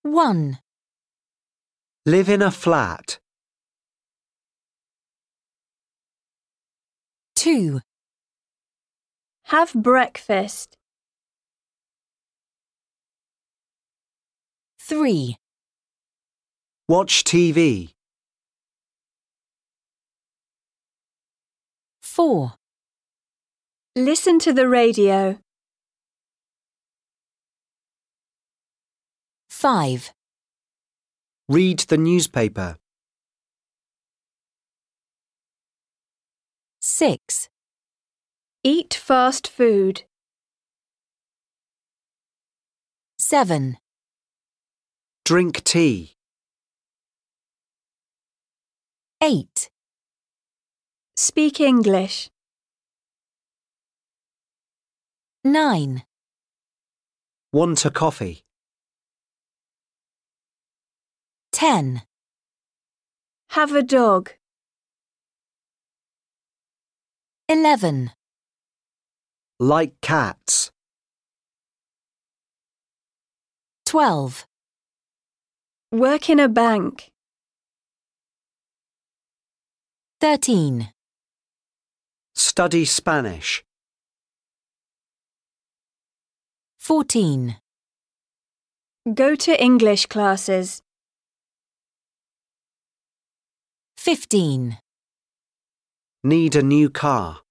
1, Live in a flat. 2, Have breakfast. 3, Watch TV. 4, Listen to the radio. 5, Read the newspaper. 6, Eat fast food. 7, Drink tea. 8, Speak English. 9, Want a coffee. 10, Have a dog. 11, Like cats. 12, Work in a bank. 13, Study Spanish. 14, Go to English classes. 15, Need a new car.